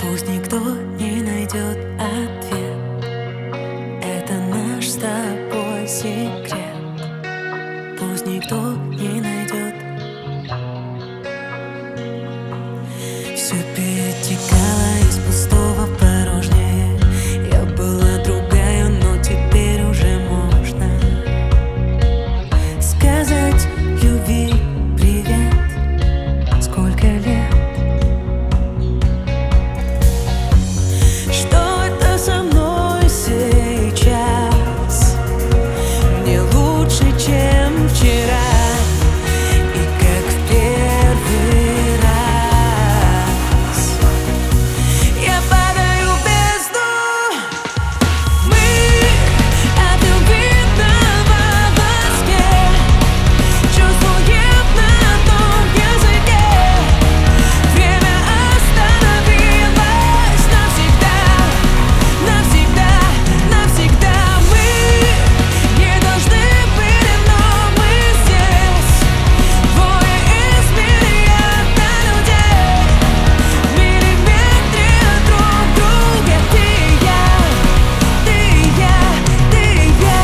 Пусть никто не найдет ответ. Это наш с тобой секрет. Пусть никто не найдет. Все перетекало из пустого в порожнее. Я была другая, но теперь уже можно сказать любви привет. Сколько лет? Что это со мной сейчас? Мне лучше, чем вчера. И как в первый раз я падаю в бездну. Мы от убитого в воске чувствуем на том языке. Время остановилось навсегда, навсегда, навсегда. Мы не должны были, но мы здесь. Двое из миллиарда людей в миллиметре друг друга. Ты и я, ты и я, ты и я.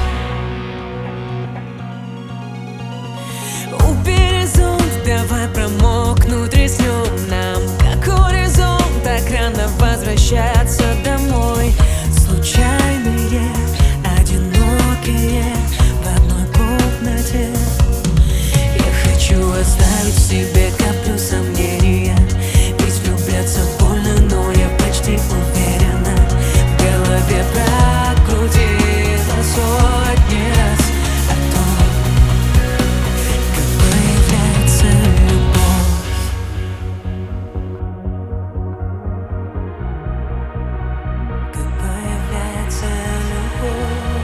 У горизонт, давай промокнуть рискнем нам. Как горизонт, так рано возвращаться домой. Случайные, одинокие в одной комнате. Я хочу оставить в себе каплю сомнения. Ведь влюбляться больно, но я почти уверена. В голове прокрутила сотни раз о том, как появляется любовь. Как появляется любовь.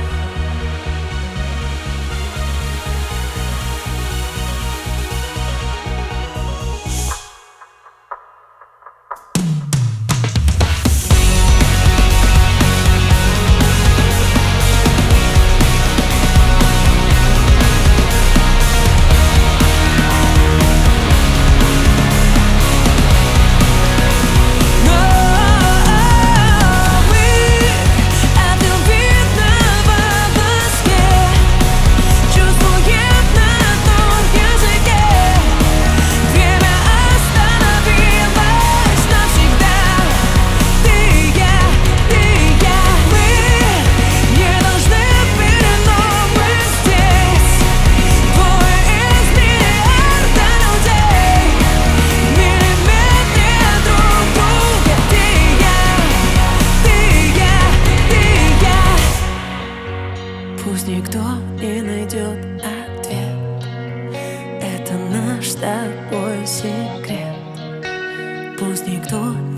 Пусть никто не найдет ответ. Это наш с тобой секрет. Пусть никто